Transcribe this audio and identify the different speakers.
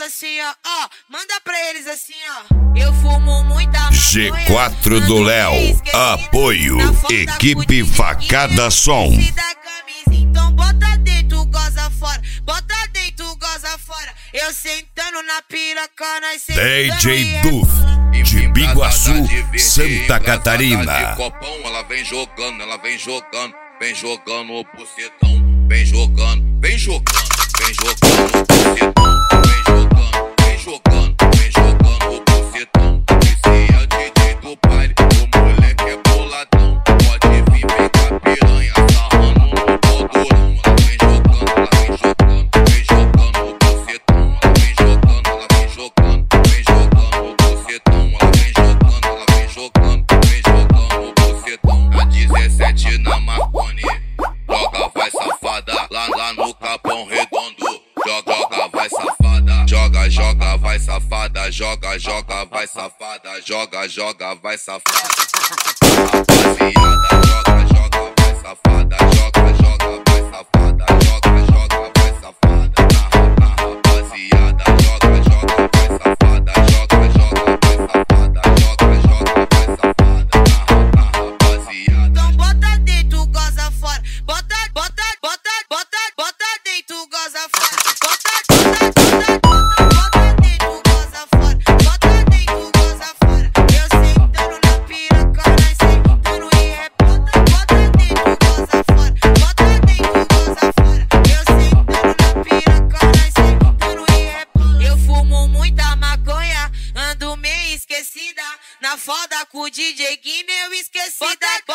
Speaker 1: assim, ó, manda pra eles assim, ó. Eu fumo muita maconha,
Speaker 2: G4 do Léo, apoio, equipe Facada Som.
Speaker 1: Então bota dentro, goza fora, bota dentro, goza fora. Eu sentando na piroca, nós sentando
Speaker 2: DJ Duff, de Biguaçu, Santa Catarina.
Speaker 3: Copão, ela vem jogando, vem jogando o bucetão, vem jogando, vem jogando, vem jogando o bucetão, vem jogando, vem jogando, vem jogando o bucetão. Esse é o DJ do baile, o moleque é boladão, pode vir pegar piranha, sarrando no pau durão. Ela vem jogando, vem jogando o bucetão, ela vem jogando, vem jogando o bucetão, ela vem jogando o bucetão. A 17 na Marconi, joga vai safada, lá no Capão Redondo, joga vai safada, joga vai safada, joga vai safada, joga vai safada. Rapaziada, joga vai safada, joga vai safada, joga vai safada. Na rapaziada, joga vai safada, joga vai safada, joga vai safada. Na rapaziada.
Speaker 1: Então bota dentro, goza fora, bota dentro, goza fora, bota dentro, goza fora, bota dentro, goza fora. Eu sentando na piroca, nós sentando e bota dentro, goza fora, bota dentro, goza fora. Eu sentando na piroca, nós sentando e eu fumo muita maconha, ando meio esquecida, na foda com o DJ Guimê eu esquecida.